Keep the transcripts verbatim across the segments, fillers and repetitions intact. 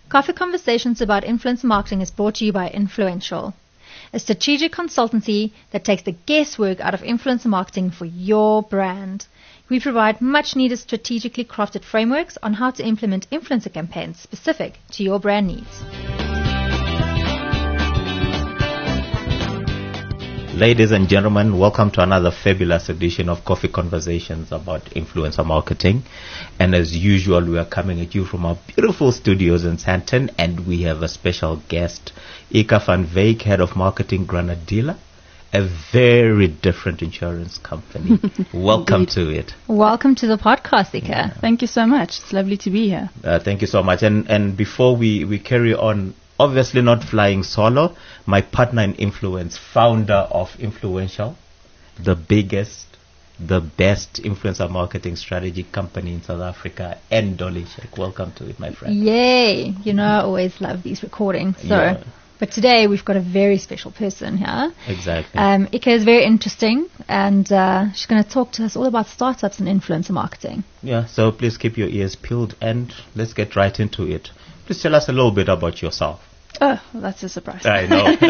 Coffee Conversations about Influencer Marketing is brought to you by Influential, a strategic consultancy that takes the guesswork out of influencer marketing for your brand. We provide much needed strategically crafted frameworks on how to implement influencer campaigns specific to your brand needs. Ladies and gentlemen, welcome to another fabulous edition of Coffee Conversations about influencer marketing. And as usual, we are coming at you from our beautiful studios in Sandton, and we have a special guest, Ika van Wyk, Head of Marketing, Granadilla, a very different insurance company. Welcome Indeed. to it. Welcome to the podcast, Ika. Yeah. Thank you so much. It's lovely to be here. Uh, thank you so much. And and before we, we carry on, obviously not flying solo, my partner in influence, founder of Influential, the biggest, the best influencer marketing strategy company in South Africa, and Dolly Sheck. Welcome to it, my friend. Yay! You know I always love these recordings. So, Yeah. But today we've got a very special person here. Exactly. Um, Ika is very interesting, and uh, she's going to talk to us all about startups and influencer marketing. Yeah, so please keep your ears peeled and let's get right into it. Please tell us a little bit about yourself. Oh, well, that's a surprise. I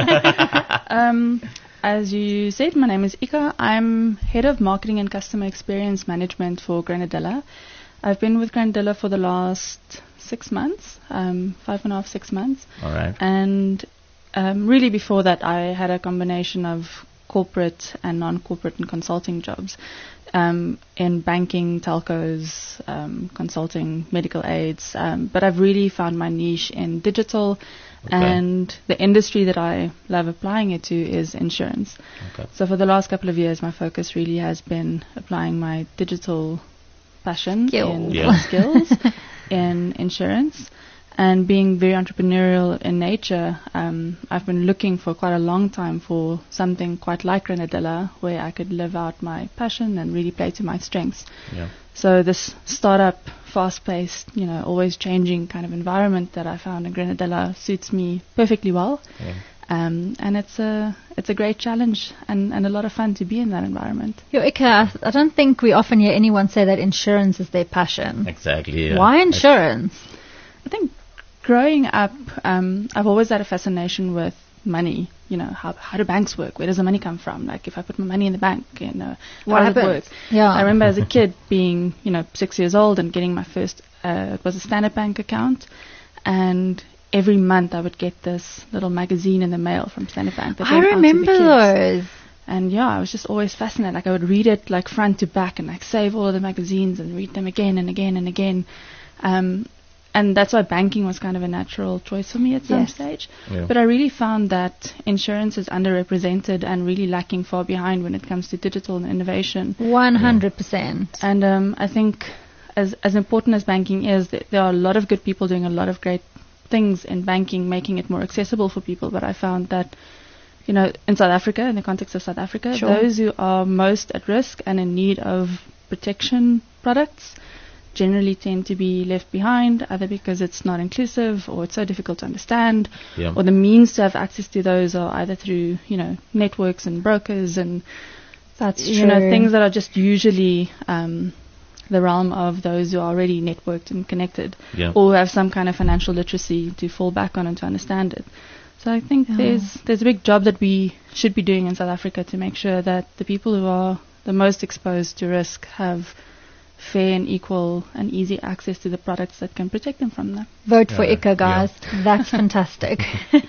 know. um, as you said, my name is Ika. I'm Head of Marketing and Customer Experience Management for Granadilla. I've been with Granadilla for the last six months, um, five and a half, six months. All right. And um, really before that, I had a combination of corporate and non-corporate and consulting jobs um, in banking, telcos, um, consulting, medical aids. Um, but I've really found my niche in digital. Okay. And the industry that I love applying it to is insurance. Okay. So for the last couple of years, my focus really has been applying my digital passion Skills. in Yeah. skills in insurance, and being very entrepreneurial in nature. Um, I've been looking for quite a long time for something quite like Granadilla, where I could live out my passion and really play to my strengths. Yeah. So this startup, fast-paced, you know, always changing kind of environment that I found in Granadilla suits me perfectly well. Yeah. Um, and it's a it's a great challenge and, and a lot of fun to be in that environment. Yo, Ika, I, I don't think we often hear anyone say that insurance is their passion. Exactly. Yeah. Why insurance? I think growing up, um, I've always had a fascination with money. You know, how how do banks work? Where does the money come from? Like, if I put my money in the bank, you know, What how does it happens? work? Yeah. I remember as a kid being, you know, six years old and getting my first, uh, it was a Standard Bank account, and every month I would get this little magazine in the mail from Standard Bank. that I went out to the remember kids. those. And yeah, I was just always fascinated. Like, I would read it like front to back and like save all of the magazines and read them again and again and again. Um, and that's why banking was kind of a natural choice for me at some Yes. stage. Yeah. But I really found that insurance is underrepresented and really lacking far behind when it comes to digital and innovation. one hundred percent. And um, I think as as important as banking is, th- there are a lot of good people doing a lot of great things in banking, making it more accessible for people. But I found that, you know, in South Africa, in the context of South Africa, Sure. those who are most at risk and in need of protection products generally tend to be left behind, either because it's not inclusive or it's so difficult to understand, Yeah. or the means to have access to those are either through, you know, networks and brokers and That's you know, true. things that are just usually um, the realm of those who are already networked and connected, Yeah. or who have some kind of financial literacy to fall back on and to understand it. So I think Yeah. there's there's a big job that we should be doing in South Africa to make sure that the people who are the most exposed to risk have fair and equal and easy access to the products that can protect them from that. Vote for Yeah, Ika, guys. That's fantastic.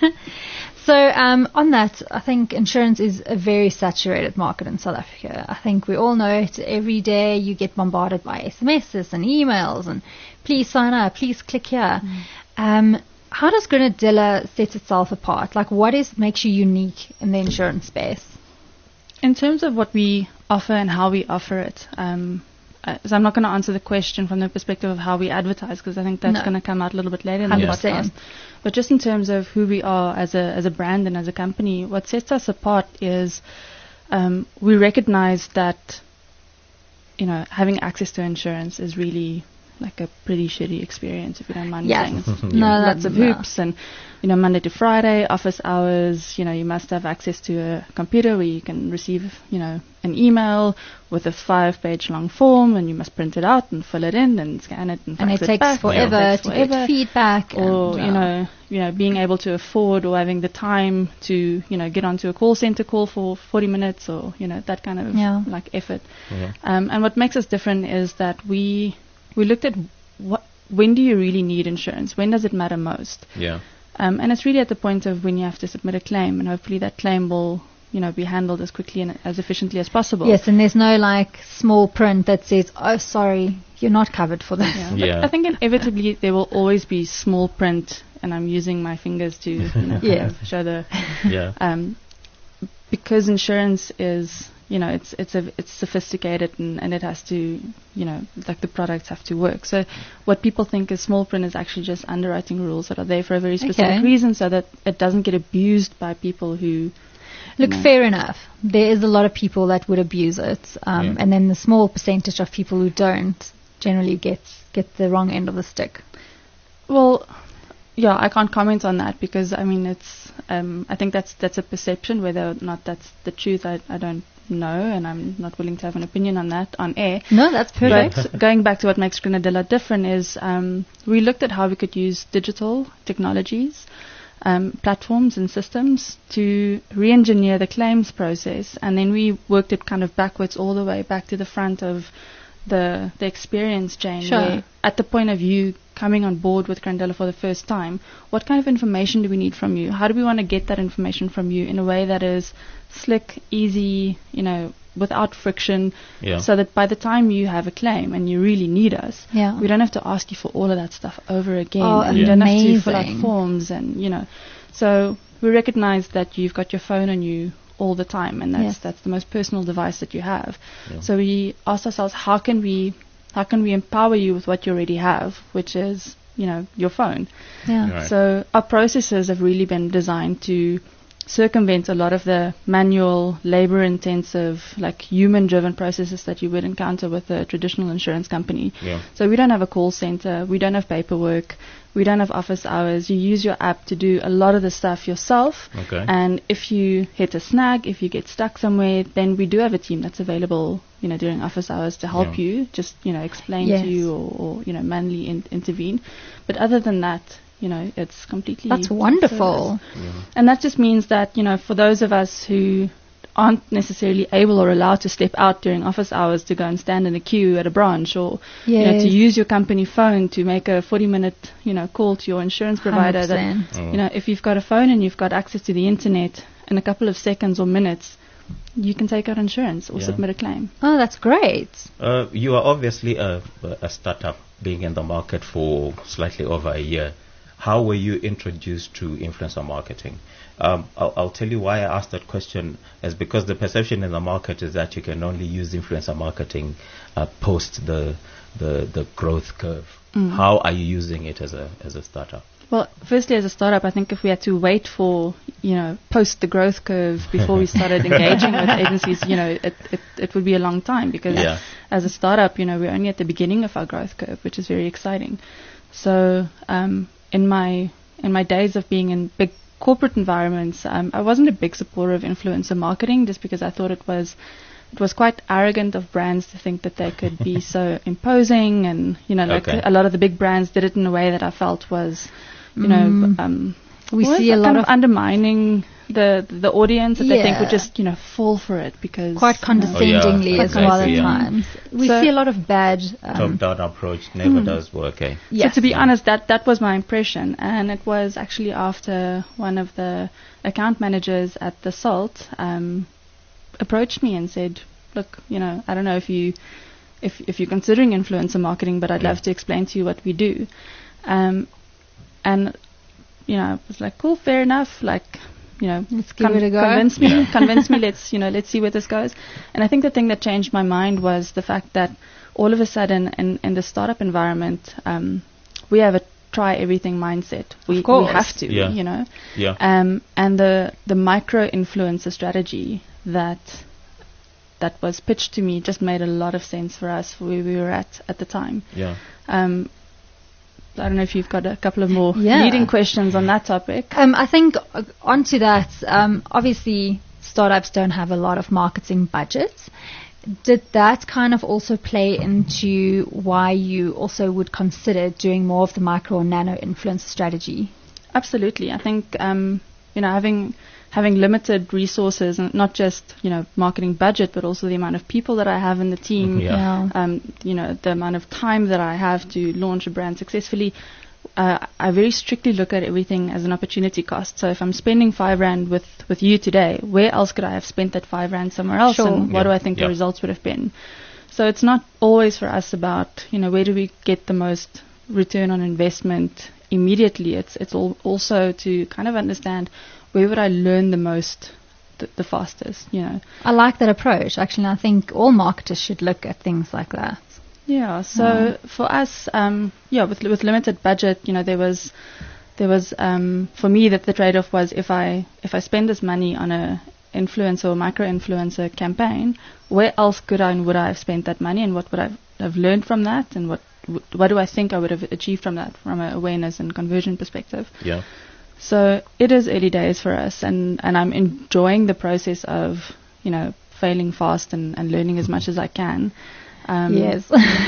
So um, on that, I think insurance is a very saturated market in South Africa. I think we all know it. Every day you get bombarded by S M Ses and emails and please sign up, please click here. Um, how does Granadilla set itself apart? Like, what is makes you unique in the insurance space? In terms of what we offer and how we offer it, um, uh, so I'm not going to answer the question from the perspective of how we advertise, because I think that's No. going to come out a little bit later in one the hundred percent. podcast. But just in terms of who we are as a as a brand and as a company, what sets us apart is um, we recognize that, you know, having access to insurance is really like a pretty shitty experience, if you don't mind me Yes. saying. It's No, lots of no. hoops and you know, Monday to Friday, office hours, you know, you must have access to a computer where you can receive, you know, an email with a five-page long form, and you must print it out and fill it in and scan it and And fax it it takes back. forever It takes to forever. get feedback. Or, and, you uh, know, you know, being able to afford or having the time to, you know, get onto a call center call for forty minutes or, you know, that kind of Yeah. like effort. Yeah. Um, and what makes us different is that we we looked at what when do you really need insurance? When does it matter most? Yeah. Um, and it's really at the point of when you have to submit a claim, and hopefully that claim will, you know, be handled as quickly and as efficiently as possible. Yes, and there's no like small print that says, "Oh, sorry, you're not covered for this." Yeah. But Yeah. I think inevitably there will always be small print, and I'm using my fingers to, you know, kind Yeah. of show the Yeah. um, because insurance is, you know, it's it's a it's sophisticated and, and it has to, you know, like the products have to work. So what people think is small print is actually just underwriting rules that are there for a very specific Okay. reason, so that it doesn't get abused by people who. Look, No. fair enough. There is a lot of people that would abuse it, um, Yeah. and then the small percentage of people who don't generally get get the wrong end of the stick. Well, yeah, I can't comment on that because I mean it's. Um, I think that's that's a perception. Whether or not that's the truth, I I don't know, and I'm not willing to have an opinion on that on air. No, that's perfect. But going back to what makes Grenadilla different is um, we looked at how we could use digital technologies, um, platforms and systems to re-engineer the claims process, and then we worked it kind of backwards all the way back to the front of the the experience chain. Sure. Where at the point of you coming on board with Grenadilla for the first time, what kind of information do we need from you? How do we want to get that information from you in a way that is slick, easy, you know, without friction, Yeah. so that by the time you have a claim and you really need us, Yeah. we don't have to ask you for all of that stuff over again, Oh, and you don't have to fill out amazing. forms, and you know. So we recognize that you've got your phone on you all the time, and that's Yes. that's the most personal device that you have. Yeah. So we asked ourselves, how can we how can we empower you with what you already have, which is, you know, your phone. Yeah. Right. So our processes have really been designed to circumvent a lot of the manual, labor-intensive, like human-driven processes that you would encounter with a traditional insurance company. Yeah. So we don't have a call center, we don't have paperwork, we don't have office hours. You use your app to do a lot of the stuff yourself. Okay. And if you hit a snag, if you get stuck somewhere, then we do have a team that's available, you know, during office hours to help Yeah. you, just, you know, explain Yes. to you or, or you know, manually in- intervene. But other than that, you know, it's completely That's wonderful. Yeah. and that just means that, you know, for those of us who aren't necessarily able or allowed to step out during office hours to go and stand in a queue at a branch, or you know, Yes. to use your company phone to make a forty minute, you know, call to your insurance provider, that, one hundred percent. Mm. you know, if you've got a phone and you've got access to the internet in a couple of seconds or minutes, you can take out insurance or Yeah. submit a claim. Oh, that's great. Uh, you are obviously a, a startup being in the market for slightly over a year. How were you introduced to influencer marketing? Um, I'll, I'll tell you why I asked that question is because the perception in the market is that you can only use influencer marketing uh, post the, the the growth curve. Mm. How are you using it as a as a startup? Well, firstly, as a startup, I think if we had to wait for, you know, post the growth curve before we started engaging with agencies, you know, it, it, it would be a long time, because Yeah. as a startup, you know, we're only at the beginning of our growth curve, which is very exciting. So, um, in my in my days of being in big corporate environments, um, I wasn't a big supporter of influencer marketing, just because I thought it was it was quite arrogant of brands to think that they could be so imposing, and you know, like Okay. a lot of the big brands did it in a way that I felt was, you know, Mm. um, We was see a kind lot of of undermining the the audience that they think would Yeah. just, you know, fall for it because quite you know, condescendingly Oh, yeah, as well at exactly, yeah. times. We So- see a lot of bad. Um, Top-down approach never Mm. does work, eh? yes. So to be honest, that that was my impression, and it was actually after one of the account managers at the Salt um, approached me and said, "Look, you know, I don't know if you if if you're considering influencer marketing, but I'd Yeah. love to explain to you what we do." Um, and you know, I was like, "Cool, fair enough." Like, you know, Let's give it a go. convince me, Yeah. convince me. Let's you know, let's see where this goes. And I think the thing that changed my mind was the fact that all of a sudden, in in the startup environment, um, we have a try everything mindset. We, Of course. we have to, Yeah. you know. Yeah. Um, and the the micro influencer strategy that that was pitched to me just made a lot of sense for us, for where we were at at the time. Yeah. Um, I don't know if you've got a couple of more Yeah. leading questions on that topic. Um, I think uh, onto that, um, obviously startups don't have a lot of marketing budgets. Did that kind of also play into why you also would consider doing more of the micro or nano influencer strategy? Absolutely. I think, um, you know, having having limited resources, and not just, you know, marketing budget, but also the amount of people that I have in the team, Yeah. Yeah. um, you know, the amount of time that I have to launch a brand successfully. Uh, I very strictly look at everything as an opportunity cost. So if I'm spending five rand with, with you today, where else could I have spent that five rand somewhere else? Sure. And what Yeah. do I think Yeah. the results would have been? So it's not always for us about, you know, where do we get the most return on investment immediately. It's it's all also to kind of understand where would I learn the most, the, the fastest, you know. I like that approach. Actually, I think all marketers should look at things like that. Yeah. So Yeah. for us, um, yeah, with with limited budget, you know, there was there was um, for me that the trade-off was if I if I spend this money on a influencer or micro influencer campaign, where else could I and would I have spent that money, and what would I have learned from that, and what what do I think I would have achieved from that from an awareness and conversion perspective? Yeah. So it is early days for us, and, and I'm enjoying the process of, you know, failing fast and, and learning as much as I can. Um, Yes.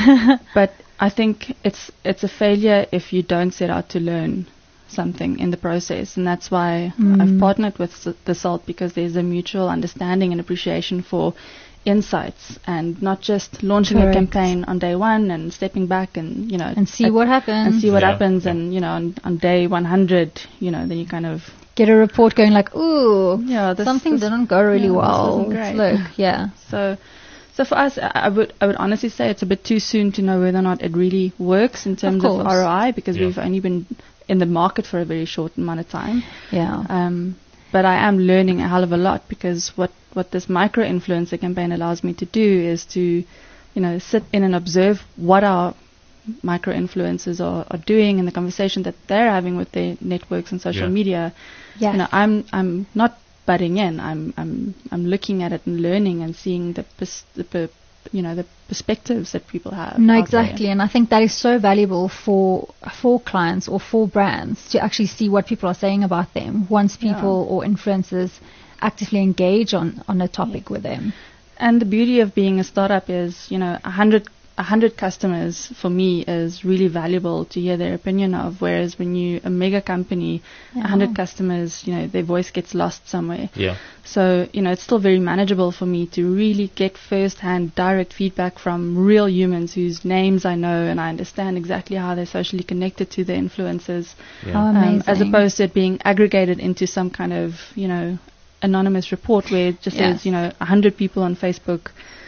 But I think it's it's a failure if you don't set out to learn something in the process, and that's why Mm. I've partnered with S- the SALT, because there's a mutual understanding and appreciation for insights, and not just launching Correct. a campaign on day one and stepping back and, you know, And see at- what happens. and see what Yeah, happens, yeah. and, you know, on, on day one hundred, you know, then you kind of Get a report going like, ooh, yeah, this, something this, didn't go really yeah, this well. wasn't Let's great. look, yeah. So, so for us, I, I would I would honestly say it's a bit too soon to know whether or not it really works in terms of, course. R O I, because Yeah. we've only been in the market for a very short amount of time. Yeah. Um, but I am learning a hell of a lot, because what, what this micro influencer campaign allows me to do is to, you know, sit in and observe what our micro influencers are, are doing in the conversation that they're having with their networks and social Yeah. media. Yes. You know, I'm I'm not butting in. I'm I'm I'm looking at it and learning and seeing the pers- the per- you know the perspectives that people have. No, out there. exactly, and I think that is so valuable for for clients or for brands to actually see what people are saying about them once Yeah. people or influencers actively engage on on a topic with them. And the beauty of being a startup is, you know, a hundred a hundred customers for me is really valuable to hear their opinion of. Whereas when you a mega company, a Yeah. hundred customers, you know, their voice gets lost somewhere. Yeah. So, you know, it's still very manageable for me to really get first-hand direct feedback from real humans whose names I know, and I understand exactly how they're socially connected to the influencers, Yeah. Oh, um, amazing. as opposed to it being aggregated into some kind of, you know, anonymous report where it just Yes. says, you know, a hundred people on Facebook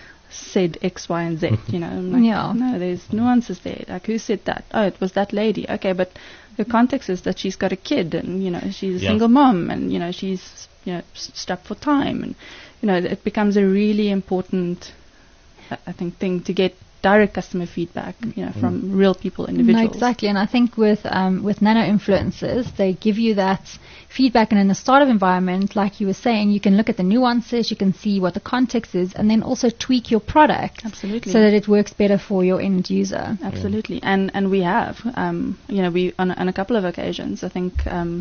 said X, Y, and Z. You know, I'm like, Yeah. no, there's nuances there. Like, who said that? Oh, it was that lady. Okay, but the context is that she's got a kid, and you know, she's a Yeah. single mom, and you know, she's you know s- strapped for time, and you know, it becomes a really important, I I think, thing to get direct customer feedback, you know, from real people, individuals. No, exactly, and I think with um, with nano influencers, they give you that feedback, and in a startup environment, like you were saying, you can look at the nuances, you can see what the context is, and then also tweak your product Absolutely. so that it works better for your end user. Absolutely, and and we have, um, you know, we on, on a couple of occasions, I think, um,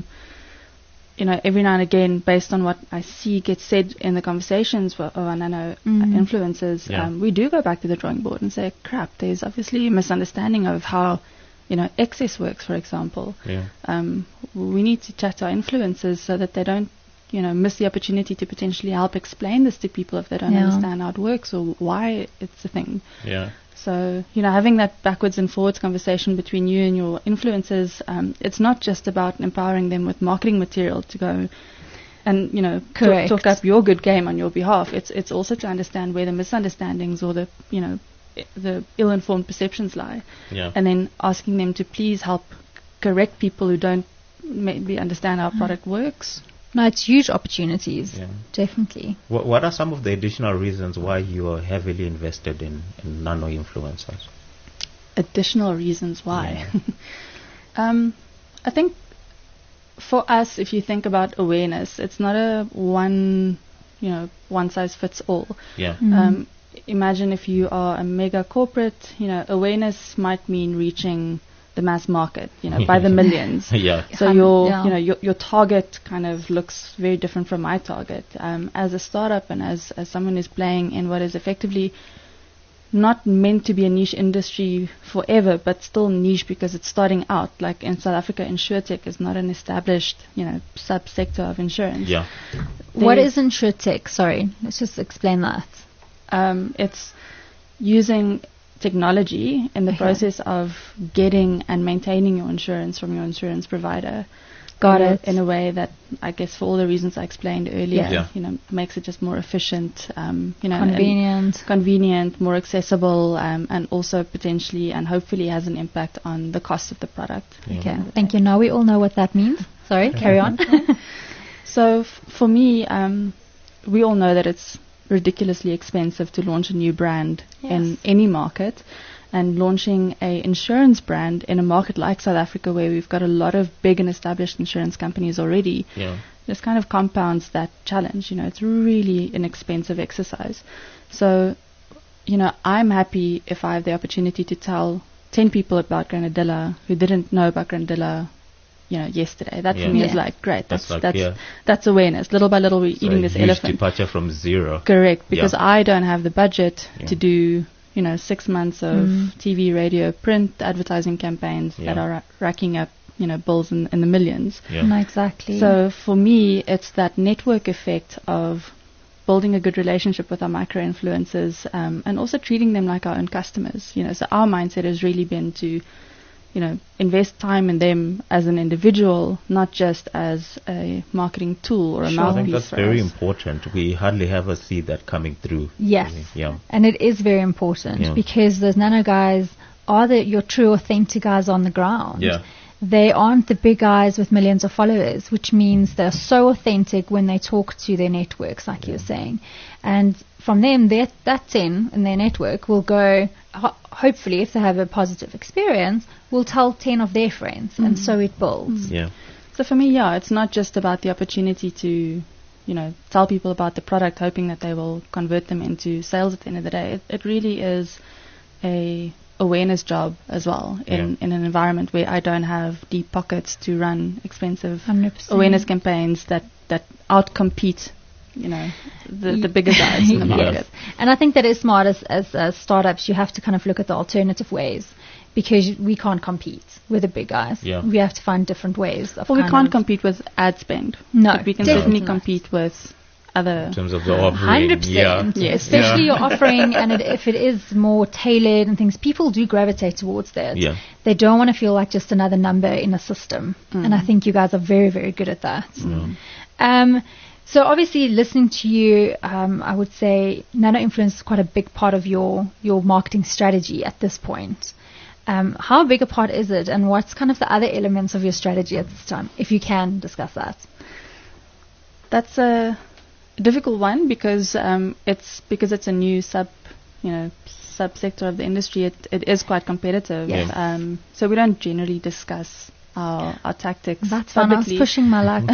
you know, every now and again, based on what I see gets said in the conversations of our nano Mm. uh, influencers, Yeah. um, we do go back to the drawing board and say, crap, there's obviously a misunderstanding of how, you know, access works, for example. Yeah. Um, we need to chat to our influencers so that they don't, you know, miss the opportunity to potentially help explain this to people if they don't Yeah. understand how it works or why it's a thing. Yeah. So, you know, having that backwards and forwards conversation between you and your influencers, um, it's not just about empowering them with marketing material to go and, you know, talk, Correct. talk up your good game on your behalf. It's it's also to understand where the misunderstandings or the, you know, i- the ill-informed perceptions lie. Yeah. And then asking them to please help correct people who don't maybe understand how a product works. No, it's huge opportunities, Yeah. definitely. What, what are some of the additional reasons why you are heavily invested in, in nano influencers? Additional reasons why. um, I think for us, if you think about awareness, it's not a one, you know, one size fits all. Yeah. Mm. Um, imagine if you are a mega corporate, you know, awareness might mean reaching the mass market, you know, by the millions. Yeah. So Um, your, yeah. you know, your, your target kind of looks very different from my target. Um, as a startup and as, as someone who's playing in what is effectively not meant to be a niche industry forever, but still niche because it's starting out. Like in South Africa, InsurTech is not an established, you know, subsector of insurance. Yeah. What There's- is InsurTech? Sorry, let's just explain that. Um, it's using technology in the Okay. process of getting and maintaining your insurance from your insurance provider. Got in a- it. In a way that, I guess, for all the reasons I explained earlier, Yeah. Yeah. you know, makes it just more efficient, um, you know, and- Convenient. convenient, more accessible, um, and also potentially and hopefully has an impact on the cost of the product. Yeah. Okay, thank you. Now we all know what that means. Sorry, carry on. So f- for me, um, we all know that it's ridiculously expensive to launch a new brand in Yes. any market, and launching a insurance brand in a market like South Africa, where we've got a lot of big and established insurance companies already, Yeah. this kind of compounds that challenge. You know, it's really an expensive exercise. So, you know, I'm happy if I have the opportunity to tell ten people about Granadilla who didn't know about Granadilla, you know, yesterday. That Yeah. for me Yeah. is like great. That's That's like, that's yeah. that's awareness. Little by little, we're So eating a this huge elephant. departure from zero. Correct, because Yeah. I don't have the budget Yeah. to do, you know, six months of Mm. T V, radio, print advertising campaigns that Yeah. are ra- racking up, you know, bills in, in the millions. Yeah. No, exactly. So for me, it's that network effect of building a good relationship with our micro influencers, um, and also treating them like our own customers. You know, so our mindset has really been to, you know, invest time in them as an individual, not just as a marketing tool or a Sure, I mouthpiece think that's for very us. important. We hardly ever see that coming through. Yes. really. Yeah. And it is very important Yeah. because those nano guys are the, your true authentic guys on the ground. Yeah. They aren't the big guys with millions of followers, which means they're so authentic when they talk to their networks, like you're saying. And from them, that that ten in their network will go, ho- hopefully, if they have a positive experience, will tell ten of their friends. And so it builds. Yeah. So for me, yeah, it's not just about the opportunity to, you know, tell people about the product, hoping that they will convert them into sales at the end of the day. It, it really is a awareness job as well in, Yeah. in an environment where I don't have deep pockets to run expensive one hundred percent. awareness campaigns that, that outcompete, you know, the, the bigger guys in the Yes. market. And I think that is smart as, as uh, startups. You have to kind of look at the alternative ways because we can't compete with the big guys. Yeah. We have to find different ways. Of Well, we kind can't of- compete with ad spend. No, But we can definitely certainly not. compete with other. In terms of the offering. Hundred percent, Yeah. Yes. especially Yeah. your offering, and it, if it is more tailored and things, people do gravitate towards that. Yeah. They don't want to feel like just another number in a system, and I think you guys are very, very good at that. Um, so obviously, listening to you, um, I would say nano influence is quite a big part of your your marketing strategy at this point. Um, how big a part is it, and what's kind of the other elements of your strategy at this time, if you can discuss that? That's a difficult one because um, it's because it's a new sub, you know, subsector of the industry. It it is quite competitive. Yes. Yeah. Um, so we don't generally discuss our our tactics That's fun. I was publicly. pushing my luck.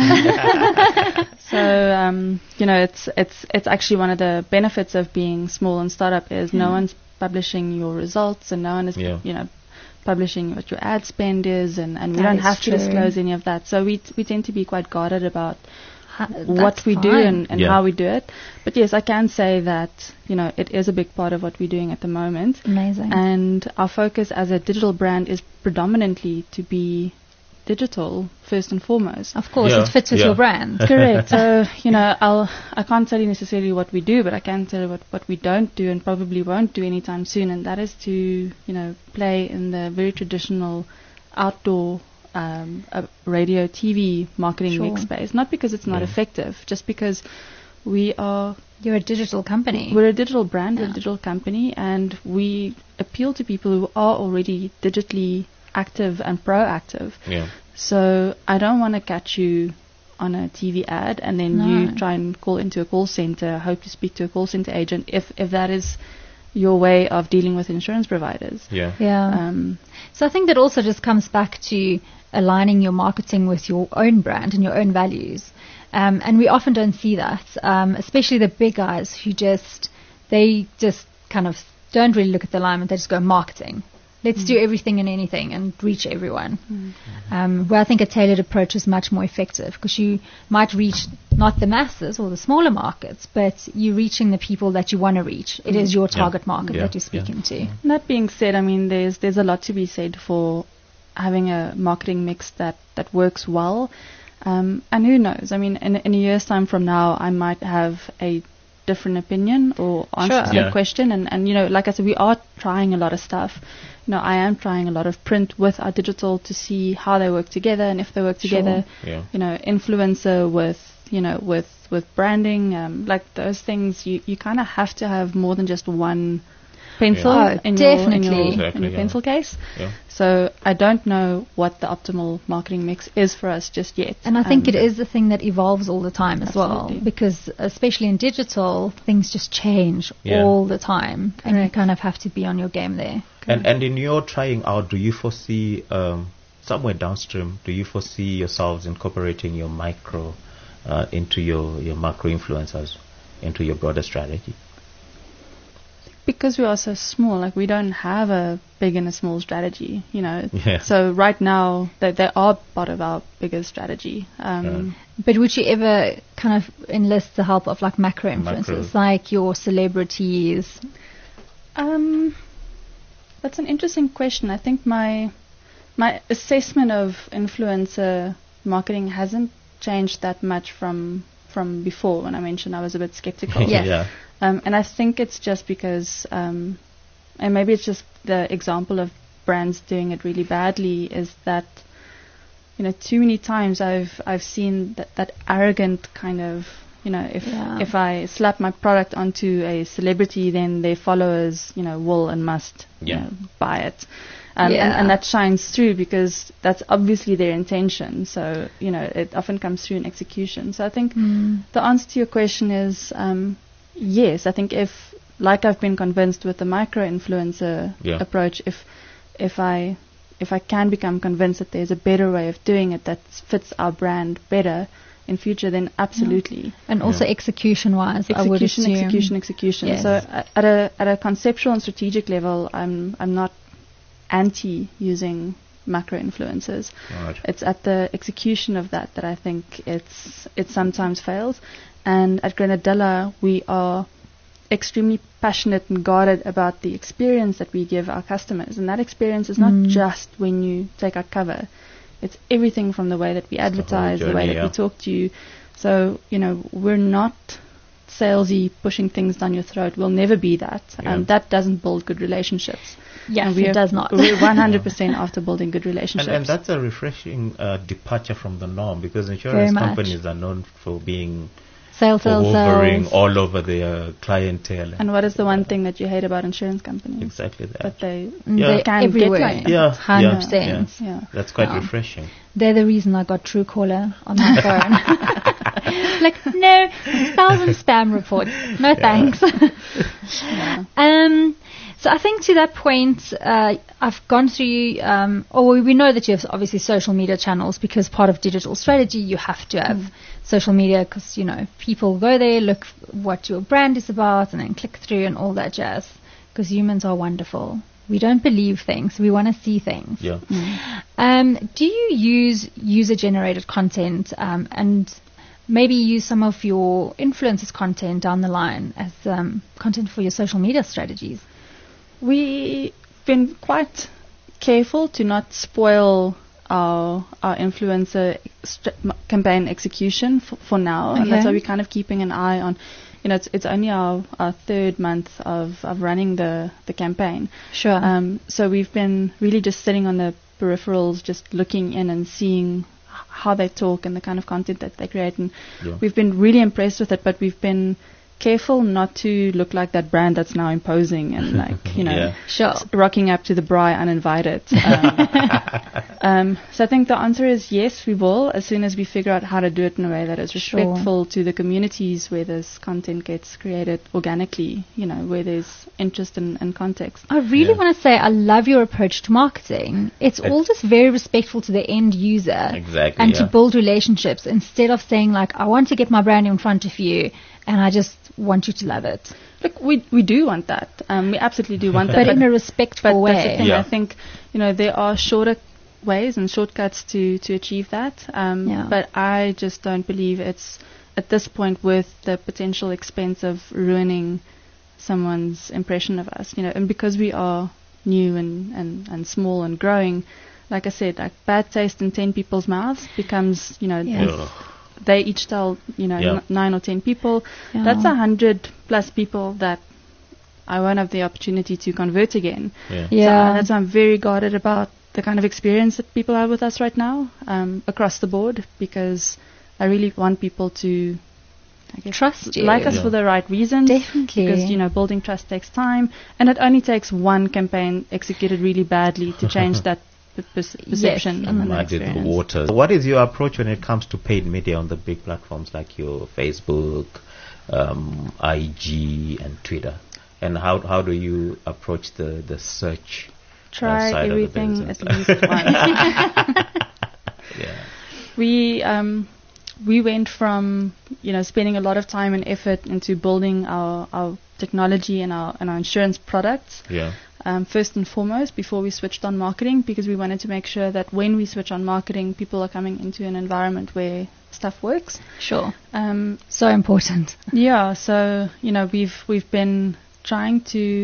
So um, you know, it's it's it's actually one of the benefits of being small and startup is no Yeah. one's publishing your results and no one is Yeah. you know publishing what your ad spend is, and, and we That don't is have true. to disclose any of that. So we t- we tend to be quite guarded about Ha- what that's we do fine. and, and Yeah. how we do it. But yes, I can say that, you know, it is a big part of what we're doing at the moment. Amazing. And our focus as a digital brand is predominantly to be digital first and foremost. Of course, Yeah, it fits with yeah. your brand. Correct. So, you know, I'll I can't tell you necessarily what we do, but I can tell you what, what we don't do and probably won't do anytime soon, and that is to, you know, play in the very traditional outdoor um, uh, radio, T V marketing Sure. mix space. Not because it's not Yeah. effective, just because we are You're a digital company. we're a digital brand, we're Yeah. a digital company, and we appeal to people who are already digitally active and proactive. Yeah. So I don't want to catch you on a T V ad and then No. you try and call into a call center, hope to speak to a call center agent if, if that is your way of dealing with insurance providers. Yeah. yeah. Um, so I think that also just comes back to aligning your marketing with your own brand and your own values. Um, and we often don't see that, um, especially the big guys who just, they just kind of don't really look at the alignment. They just go marketing. Let's mm. do everything and anything and reach everyone. Mm. Um, where I think a tailored approach is much more effective, because you might reach not the masses or the smaller markets, but you're reaching the people that you want to reach. It mm. is your target yeah. market yeah. that you're speaking yeah. to. And that being said, I mean, there's there's a lot to be said for having a marketing mix that, that works well. Um, and who knows? I mean, in, in a year's time from now, I might have a different opinion or answer sure. to yeah. that question. And, and, you know, like I said, we are trying a lot of stuff. You know, I am trying a lot of print with our digital to see how they work together and if they work together. Sure. Yeah. You know, influencer with, you know, with, with branding, um, like those things, you, you kind of have to have more than just one pencil yeah. in, oh, your, definitely. in your, exactly, in your yeah. pencil case. Yeah. So I don't know what the optimal marketing mix is for us just yet. And I think um, it is the thing that evolves all the time as absolutely. well, because especially in digital, things just change yeah. all the time, and you Correct. kind of have to be on your game there. And and in your trying out, do you foresee um, somewhere downstream? Do you foresee yourselves incorporating your micro uh, into your your macro influencers into your broader strategy? Because we are so small, like we don't have a big and a small strategy, you know. Yeah. So right now, they, they are part of our bigger strategy. Um, But would you ever kind of enlist the help of like macro influencers, Macro. like your celebrities? um, that's an interesting question. I think my my assessment of influencer marketing hasn't changed that much from from before. When I mentioned I was a bit skeptical. Yes. yeah. Um, and I think it's just because, um, and maybe it's just the example of brands doing it really badly, is that, you know, too many times I've I've seen that, that arrogant kind of, you know, if Yeah. if I slap my product onto a celebrity, then their followers, you know, will and must Yeah. you know, buy it. Um, Yeah. and, and that shines through because that's obviously their intention. So, you know, it often comes through in execution. So I think Mm. the answer to your question is, um, yes, I think if, like I've been convinced with the micro-influencer Yeah. approach, if if I if I can become convinced that there's a better way of doing it that fits our brand better in future, then absolutely. And also Yeah. execution-wise, I would Execution, assume. execution, execution. Yes. So uh, at a at a conceptual and strategic level, I'm I'm not anti using macro-influencers. Right. It's at the execution of that that I think it's it sometimes fails. And at Grenadilla, we are extremely passionate and guarded about the experience that we give our customers. And that experience is not Mm. just when you take our cover. It's everything from the way that we the whole advertise, the, way journey, that yeah. we talk to you. So, you know, we're not salesy, pushing things down your throat. We'll never be that. Yeah. And that doesn't build good relationships. Yes, and we it are- does not. We're one hundred percent after building good relationships. And, and that's a refreshing uh, departure from the norm, because Very insurance much. companies are known for being Sales, for sales, hovering sales. all over their clientele. And what is the one thing that you hate about insurance companies? Exactly that. That they Mm, Yeah. they're can everywhere. get like that. Yeah, one hundred percent. yeah, Yeah. That's quite Yeah. refreshing. They're the reason I got Truecaller on my phone. Like, no, thousand spam reports. No thanks. Yeah. Um, so I think to that point, uh, I've gone through, um, or we know that you have obviously social media channels, because part of digital strategy, you have to have social media, because, you know, people go there, look f- what your brand is about, and then click through and all that jazz, because humans are wonderful. We don't believe things. We want to see things. Yeah. Um, do you use user-generated content um, and maybe use some of your influencers' content down the line as um, content for your social media strategies? We've been quite careful to not spoil our our influencer st- m- campaign execution f- for now, and that's Okay. why we're kind of keeping an eye on. You know, it's it's only our, our third month of, of running the, the campaign. Sure. Um, so we've been really just sitting on the peripherals, just looking in and seeing h- how they talk and the kind of content that they create. And Yeah. we've been really impressed with it, but we've been careful not to look like that brand that's now imposing and like, you know, Yeah. Sure. s- rocking up to the braai uninvited. Um, um, so I think the answer is yes, we will, as soon as we figure out how to do it in a way that is Sure. respectful to the communities where this content gets created organically, you know, where there's interest and, and context. I really Yeah. want to say I love your approach to marketing. It's It's- all just very respectful to the end user. Exactly, And to yeah. build relationships, instead of saying like, I want to get my brand in front of you and I just want you to love it. Look, we we do want that. Um, we absolutely do want that. but, but in a respectful But way. that's the thing. Yeah. I think, you know, there are shorter ways and shortcuts to, to achieve that. Um, Yeah. But I just don't believe it's, at this point, worth the potential expense of ruining someone's impression of us. You know, and because we are new and, and, and small and growing, like I said, like bad taste in ten people's mouths becomes, you know, Yes. Ugh. they each tell, you know, Yeah. n- nine or ten people. Yeah. That's a hundred plus people that I won't have the opportunity to convert again. Yeah. So Yeah. uh, that's why I'm very guarded about the kind of experience that people have with us right now, um, across the board, because I really want people to, I guess, Trust you. like us Yeah. for the right reasons. Definitely. Because, you know, building trust takes time, and it only takes one campaign executed really badly to change that p- perce- perception Yes. and that Muddy the experience. waters. What is your approach when it comes to paid media on the big platforms like your Facebook, um, I G, and Twitter? And how how do you approach the the search uh, Try side of the everything business? at least once. Yeah. We um, we went from, you know, spending a lot of time and effort into building our, our technology and our and our insurance products. Yeah. Um, first and foremost, before we switched on marketing, because we wanted to make sure that when we switch on marketing, people are coming into an environment where stuff works. Sure. Um, So important. yeah, so you know, we've we've been trying to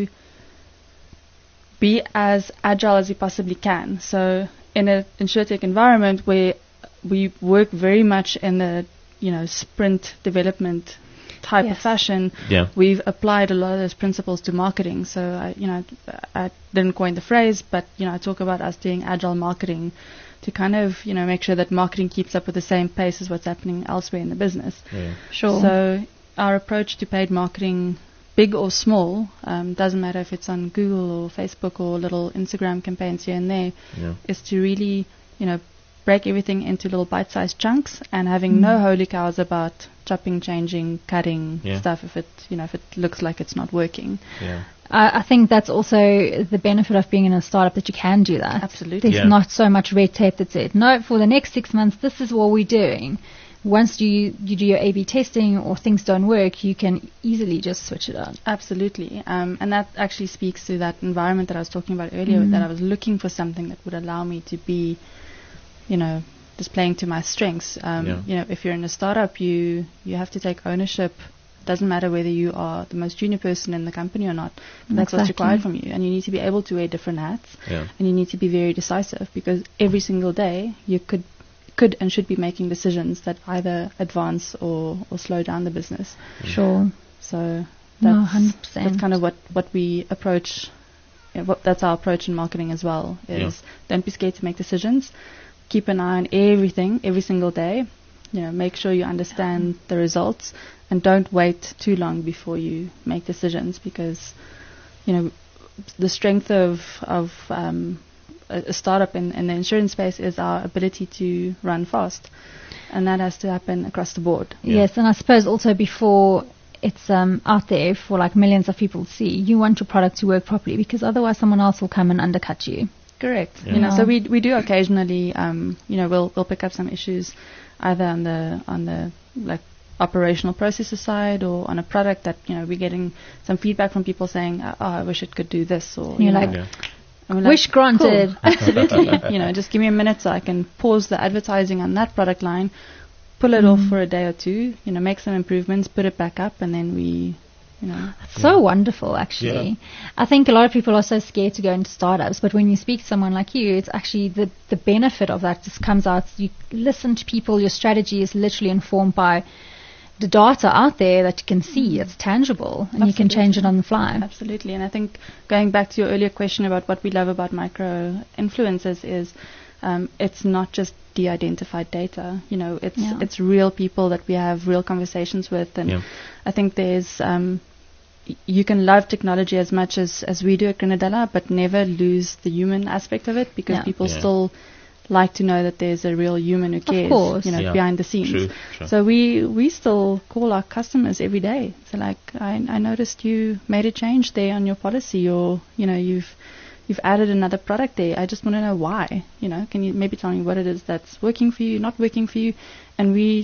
be as agile as we possibly can. So in an insurtech environment where we work very much in the, you know, sprint development type of Yes. fashion, Yeah. we've applied a lot of those principles to marketing. So I, you know, I didn't coin the phrase, but you know, I talk about us doing agile marketing to kind of, you know, make sure that marketing keeps up with the same pace as what's happening elsewhere in the business. Yeah. Sure. So our approach to paid marketing, big or small, um, doesn't matter if it's on Google or Facebook or little Instagram campaigns here and there, Yeah. is to really, you know, break everything into little bite-sized chunks and having no holy cows about chopping, changing, cutting Yeah. stuff if it, you know, if it looks like it's not working. Yeah. I I think that's also the benefit of being in a startup, that you can do that. Absolutely. There's Yeah. not so much red tape that said, no, for the next six months, this is what we're doing. Once you, you do your A B testing or things don't work, you can easily just switch it on. Absolutely. Um, and that actually speaks to that environment that I was talking about earlier, Mm. that I was looking for something that would allow me to be, you know, displaying to my strengths. Um, Yeah. You know, if you're in a startup, you, you have to take ownership. Doesn't matter whether you are the most junior person in the company or not. But that's what's Exactly. required from you. And you need to be able to wear different hats. Yeah. And you need to be very decisive, because every single day you could could and should be making decisions that either advance or, or slow down the business. Sure. So No, that's, one hundred percent. that's kind of what, what we approach. Yeah, what, that's our approach in marketing as well. Is Yeah. don't be scared to make decisions. Keep an eye on everything every single day. You know, make sure you understand the results, and don't wait too long before you make decisions, because you know the strength of of um, a, a startup in, in the insurance space is our ability to run fast, and that has to happen across the board. Yeah. Yes, and I suppose also before it's um, out there for like millions of people to see, you want your product to work properly, because otherwise someone else will come and undercut you. Correct. Yeah. You know, so Yeah. we we do occasionally, um, you know, we'll we'll pick up some issues, either on the on the like operational processes side, or on a product that, you know, we're getting some feedback from people saying, oh, I wish it could do this, or And you you're know, like, Yeah. and we're wish granted. Cool. Absolutely. You know, just give me a minute so I can pause the advertising on that product line, pull it off Mm. for a day or two, you know, make some improvements, put it back up, and then we, you know, So wonderful, actually. Yeah. I think a lot of people are so scared to go into startups, but when you speak to someone like you, it's actually the, the benefit of that just comes out. You listen to people, your strategy is literally informed by the data out there that you can see. It's tangible, and you can change it on the fly. Absolutely. And I think going back to your earlier question about what we love about micro influencers is um, it's not just de-identified data. You know, it's Yeah. it's real people that we have real conversations with. And Yeah. I think there's um, y- you can love technology as much as, as we do at Grenadella, but never lose the human aspect of it, because Yeah. people Yeah. still like to know that there's a real human who cares, course. you know, Yeah. behind the scenes. True, true. So we we still call our customers every day. So like, I, I noticed you made a change there on your policy, or you know, you've you've added another product there. I just want to know why. You know, can you maybe tell me what it is that's working for you, not working for you? And we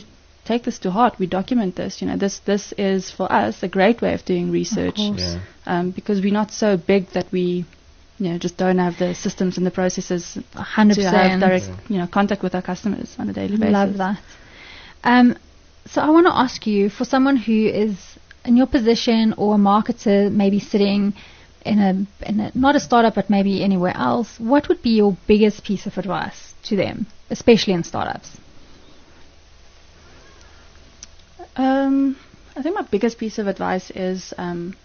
take this to heart. We document this. You know, this this is for us a great way of doing research, Of course. Yeah. um, because we're not so big that we, you know, just don't have the systems and the processes one hundred to have percent. direct, Yeah. you know, contact with our customers on a daily basis. Love that. Um, so I want to ask you, for someone who is in your position or a marketer, maybe sitting in a, in a not a startup but maybe anywhere else, what would be your biggest piece of advice to them, especially in startups? Um, I think my biggest piece of advice is um,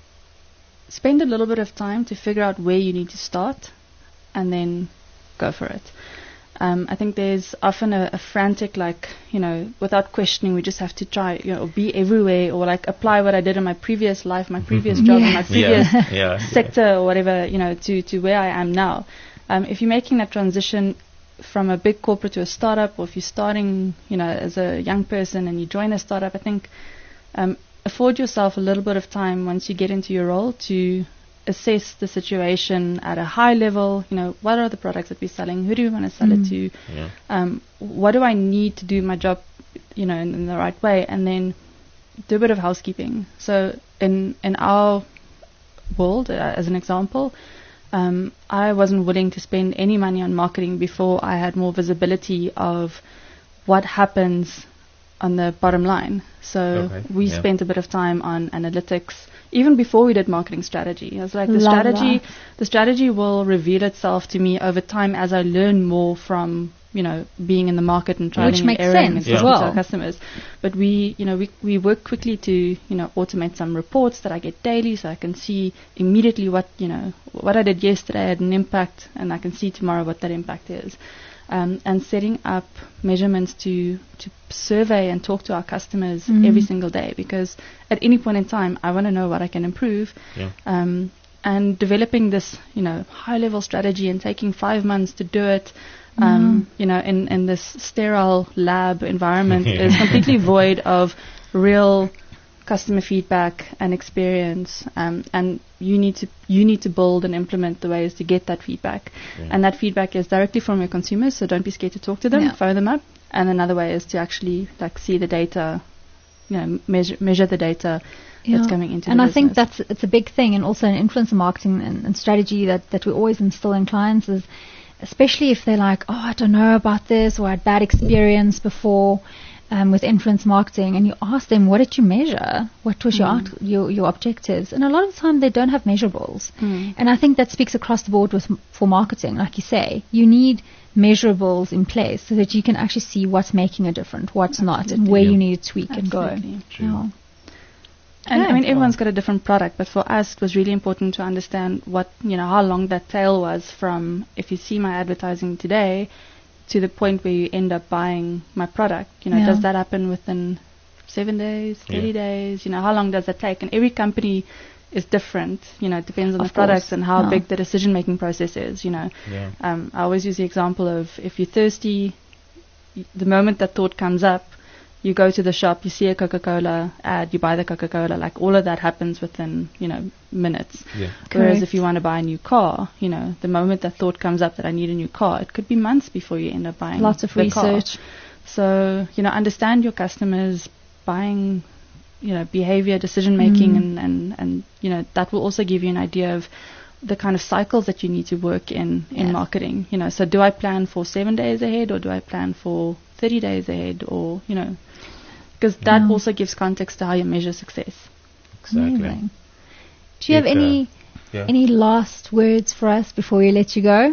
spend a little bit of time to figure out where you need to start, and then go for it. Um, I think there's often a, a frantic, like, you know, without questioning, we just have to try, you know, be everywhere, or like apply what I did in my previous life, my previous job, and my Yes. previous Yeah. Yeah. sector or whatever, you know, to, to where I am now. Um, if you're making that transition from a big corporate to a startup, or if you're starting, you know, as a young person and you join a startup, I think um, afford yourself a little bit of time once you get into your role to assess the situation at a high level. You know, what are the products that we're selling? Who do we want to sell Mm. it to? Yeah. Um, what do I need to do my job, you know, in, in the right way? And then do a bit of housekeeping. So in in our world, uh, as an example, um, I wasn't willing to spend any money on marketing before I had more visibility of what happens on the bottom line. So Okay, we yeah. spent a bit of time on analytics even before we did marketing strategy. I was like, the Love strategy, that. the strategy will reveal itself to me over time as I learn more from, you know, being in the market and trialing Which and makes erroring sense and as talking to well. our customers. But we, you know, we we work quickly to, you know, automate some reports that I get daily, so I can see immediately what, you know, what I did yesterday had an impact, and I can see tomorrow what that impact is. Um, and setting up measurements to to survey and talk to our customers Mm. every single day, because at any point in time, I want to know what I can improve. Yeah. Um, and developing this, you know, high-level strategy and taking five months to do it, um, you know, in, in this sterile lab environment is completely void of real customer feedback and experience. Um, and you need to you need to build and implement the ways to get that feedback. Yeah. And that feedback is directly from your consumers, so don't be scared to talk to them, Yeah. phone them up. And another way is to actually like see the data, you know, measure measure the data that's coming into and the I think business. that's it's a big thing, and also in influencer marketing and, and strategy that, that we always instill in clients is, especially if they're like, oh, I don't know about this, or I had bad experience before um, with influence marketing, and you ask them, what did you measure? What was your, Mm. out, your your objectives? And a lot of the time they don't have measurables. Mm. And I think that speaks across the board with for marketing. Like you say, you need measurables in place so that you can actually see what's making a difference, what's not, and Absolutely. where Yeah. you need to tweak and go. Absolutely. True. Yeah. And I Yeah. mean, everyone's got a different product, but for us, it was really important to understand what, you know, how long that tail was from if you see my advertising today to the point where you end up buying my product. You know, Yeah. does that happen within seven days, thirty Yeah. days? You know, how long does that take? And every company is different. You know, it depends on Of the products course. and how Yeah. big the decision-making process is. You know, Yeah. um, I always use the example of if you're thirsty, y- the moment that thought comes up, you go to the shop, you see a Coca-Cola ad, you buy the Coca-Cola. Like all of that happens within, you know, minutes. Yeah. Whereas Correct. if you want to buy a new car, you know, the moment that thought comes up that I need a new car, it could be months before you end up buying Lots of the car. research. So, you know, understand your customers' buying, you know, behavior, decision making, Mm. and, and, and, you know, that will also give you an idea of the kind of cycles that you need to work in, in Yeah. marketing. You know, so do I plan for seven days ahead, or do I plan for thirty days ahead, or, you know, because that Yeah. also gives context to how you measure success. Exactly. Amazing. Do you have It, uh, any Yeah. any last words for us before we let you go?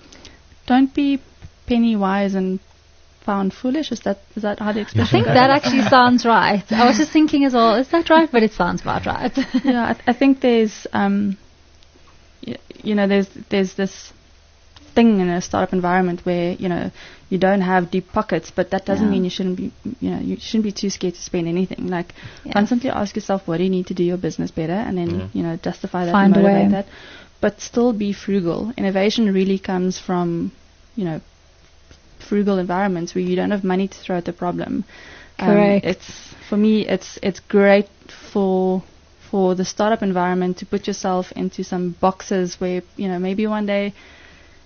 Don't be penny wise and pound foolish. Is that is that how the I expression think goes? that actually sounds right. I was just thinking as well, is that right? But it sounds about right. yeah, I, th- I think there's um, y- you know, there's there's this thing in a startup environment where, you know, you don't have deep pockets, but that doesn't Yeah. mean you shouldn't be, you know, you shouldn't be too scared to spend anything. Like Yeah. constantly ask yourself, what do you need to do your business better, and then Yeah. you know, justify that, Find and a motivate way. that, but still be frugal. Innovation really comes from, you know, frugal environments where you don't have money to throw at the problem. Um, Correct. it's for me, it's it's great for for the startup environment to put yourself into some boxes where, you know, maybe one day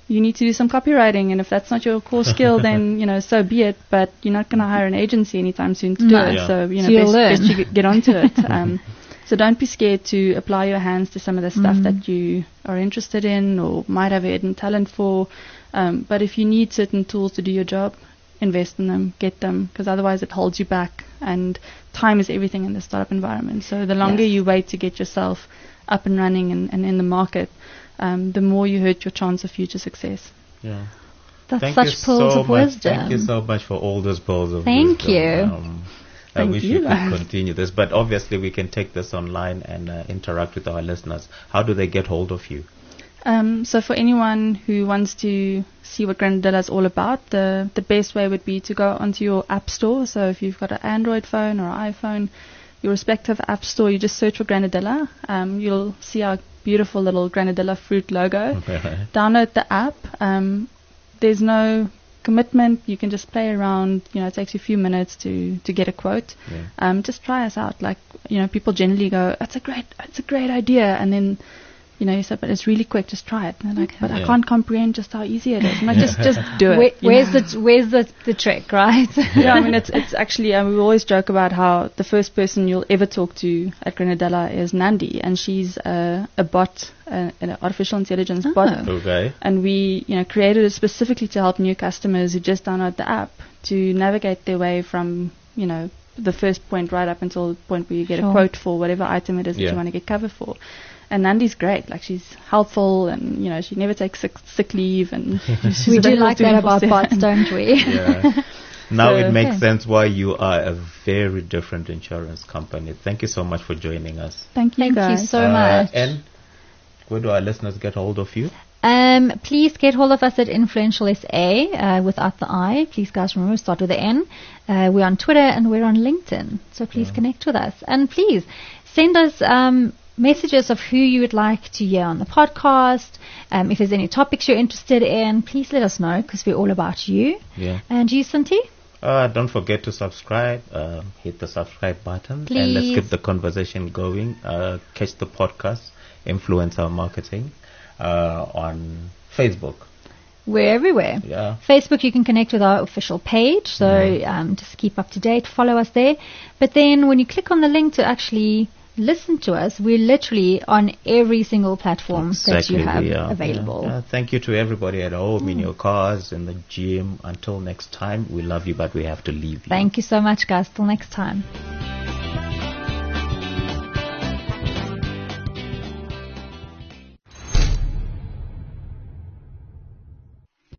you need to do some copywriting, and if that's not your core skill, then, you know, so be it, but you're not going to hire an agency anytime soon to do No. it, Yeah. so, you know, So you'll best, learn. best you get- get onto it. Um, so don't be scared to apply your hands to some of the stuff Mm. that you are interested in or might have a hidden talent for, um, but if you need certain tools to do your job, invest in them, get them, because otherwise it holds you back, and time is everything in the startup environment. So the longer Yes. you wait to get yourself up and running and, and in the market, um, the more you hurt your chance of future success. Yeah. That's Thank such you pearls so of much. wisdom. Thank you so much for all those pearls of Thank wisdom. you. Um, I Thank wish you, we could guys. continue this, but obviously we can take this online and uh, interact with our listeners. How do they get hold of you? Um, so for anyone who wants to see what Granadilla is all about, the, the best way would be to go onto your app store. So if you've got an Android phone or an iPhone, your respective app store, you just search for Granadilla. Um, you'll see our beautiful little Granadilla fruit logo. Download the app. Um, there's no commitment. You can just play around. You know, it takes you a few minutes to, to get a quote. Yeah. Um, just try us out. Like, you know, people generally go, "It's a great, it's a great idea," and then, you know, you said, "But it's really quick. Just try it." And they're like, "But I Yeah. can't comprehend just how easy it is." I'm like, "Just, just do it." Where, you where's know? the where's the the trick, right? Yeah, I mean, it's it's actually, uh, we always joke about how the first person you'll ever talk to at Granadilla is Nandi, and she's a, a bot, a, an artificial intelligence Oh. bot, Okay. and we, you know, created it specifically to help new customers who just download the app to navigate their way from, you know, the first point right up until the point where you get Sure. a quote for whatever item it is that Yeah. you want to get cover for. And Nandi's great. Like, she's helpful, and, you know, she never takes sick, sick leave, and she's We do available like that about twenty-four bots, seven. don't we? Yeah. Now So- it makes Okay. sense why you are a very different insurance company. Thank you so much for joining us. Thank you, Thank you guys. so Uh, much. And where do our listeners get hold of you? Um, please get hold of us at Influential S A uh, without the I. Please, guys, remember, start with the N. Uh, we're on Twitter and we're on LinkedIn. So please Yeah. connect with us. And please send us um, messages of who you would like to hear on the podcast. Um, if there's any topics you're interested in, please let us know, because we're all about you. Yeah. And you, Santi? Uh, don't forget to subscribe. Uh, hit the subscribe button. And let's Please. keep the conversation going. Uh, catch the podcast, Influencer Marketing, uh, on Facebook. We're everywhere. Yeah. Facebook, you can connect with our official page, so um, just keep up to date, follow us there. But then when you click on the link to actually listen to us, we're literally on every single platform that you have we are. available. Yeah. Yeah. Thank you to everybody at home, in your cars, in the gym. Until next time, we love you, but we have to leave you. Thank you so much, guys. Till next time.